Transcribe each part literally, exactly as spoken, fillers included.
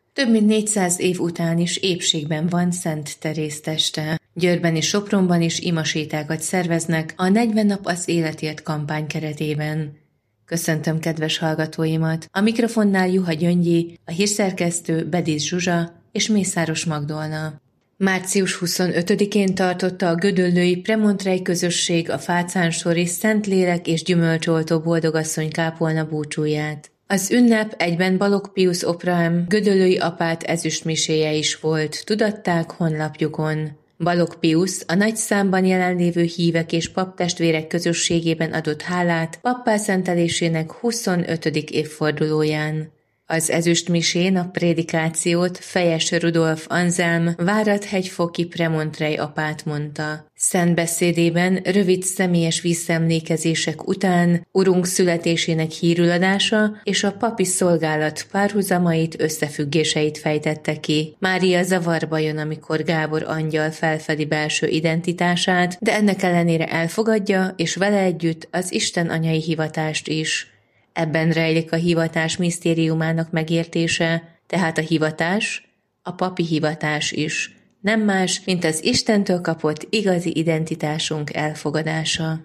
Több mint négyszáz év után is épségben van Szent Teréz teste. Győrben és Sopronban is imasétákat szerveznek a negyven nap az életért kampány keretében. Köszöntöm kedves hallgatóimat! A mikrofonnál Juha Gyöngyi, a hírszerkesztő Bedész Zsuzsa és Mészáros Magdolna. március huszonötödikén tartotta a gödöllői Premontrey közösség a Fácánsori Szentlélek és Gyümölcsoltó Boldogasszony kápolna búcsúját. Az ünnep egyben Balogh Piusz Oprahem gödöllői apát ezüstmiséje is volt, tudatták honlapjukon. Balogh Piusz a nagy számban jelenlévő hívek és paptestvérek közösségében adott hálát pappá szentelésének huszonötödik évfordulóján. Az ezüstmisén a prédikációt Fejes Rudolf Anzelm Váradhegyfoki Premontrey apát mondta. Szent beszédében rövid személyes visszaemlékezések után Urunk születésének hírüladása és a papi szolgálat párhuzamait, összefüggéseit fejtette ki. Mária zavarba jön, amikor Gábor angyal felfedi belső identitását, de ennek ellenére elfogadja, és vele együtt az Isten anyai hivatást is. Ebben rejlik a hivatás misztériumának megértése, tehát a hivatás, a papi hivatás is, nem más, mint az Istentől kapott igazi identitásunk elfogadása.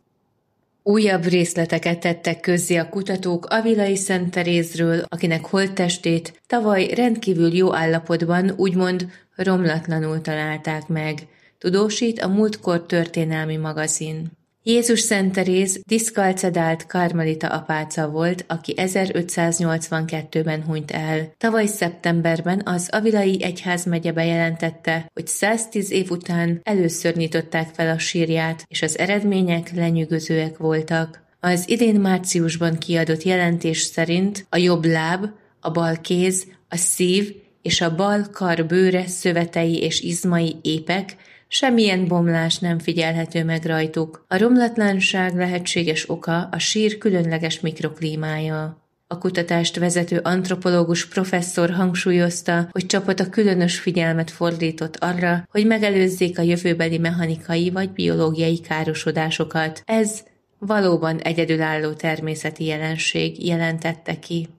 Újabb részleteket tettek közzé a kutatók Avilai Szent Terézről, akinek holttestét tavaly rendkívül jó állapotban, úgymond romlatlanul találták meg, tudósít a Múltkor történelmi magazin. Jézus Szent Teréz diszkalcedált karmelita apáca volt, aki ezerötszáznyolcvankettőben hunyt el. Tavaly szeptemberben az Avilai egyházmegye bejelentette, hogy száztíz év után először nyitották fel a sírját, és az eredmények lenyűgözőek voltak. Az idén márciusban kiadott jelentés szerint a jobb láb, a bal kéz, a szív és a bal kar bőre, szövetei és izmai épek, semmilyen bomlás nem figyelhető meg rajtuk. A romlatlanság lehetséges oka a sír különleges mikroklímája. A kutatást vezető antropológus professzor hangsúlyozta, hogy csapata különös figyelmet fordított arra, hogy megelőzzék a jövőbeli mechanikai vagy biológiai károsodásokat. Ez valóban egyedülálló természeti jelenség, jelentette ki.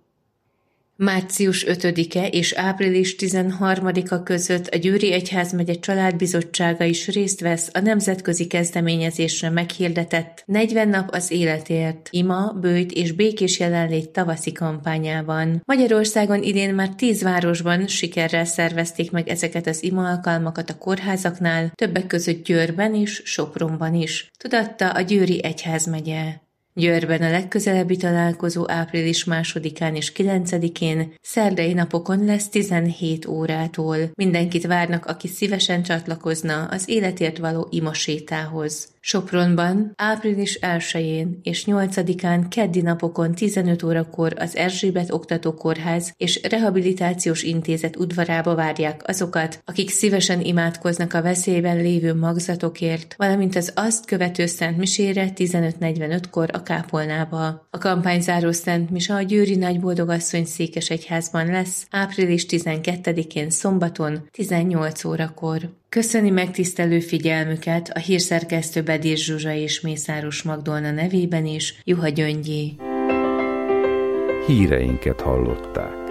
március ötödike és április tizenharmadika között a Győri Egyházmegye Családbizottsága is részt vesz a nemzetközi kezdeményezésre meghirdetett negyven nap az életért, ima, bőjt és békés jelenlét tavaszi kampányában. Magyarországon idén már tíz városban sikerrel szervezték meg ezeket az ima alkalmakat a kórházaknál, többek között Győrben és Sopronban is, tudatta a Győri Egyházmegye. Győrben a legközelebbi találkozó április másodikán és kilencedikén szerdai napokon lesz tizenhét órától. Mindenkit várnak, aki szívesen csatlakozna az életért való imasétához. Sopronban április elsején és nyolcadikán keddi napokon tizenöt órakor az Erzsébet Oktatókórház és Rehabilitációs Intézet udvarába várják azokat, akik szívesen imádkoznak a veszélyben lévő magzatokért, valamint az azt követő Szent Misére tizenöt negyvenötkor a kápolnába. A kampányzáró Szent Mise a Győri Nagyboldogasszony székesegyházban lesz április tizenkettedikén szombaton tizennyolc órakor. Köszöni megtisztelő figyelmüket a hírszerkesztő Bedész Zsuzsa és Mészáros Magdolna nevében is Juha Gyöngyi. Híreinket hallották.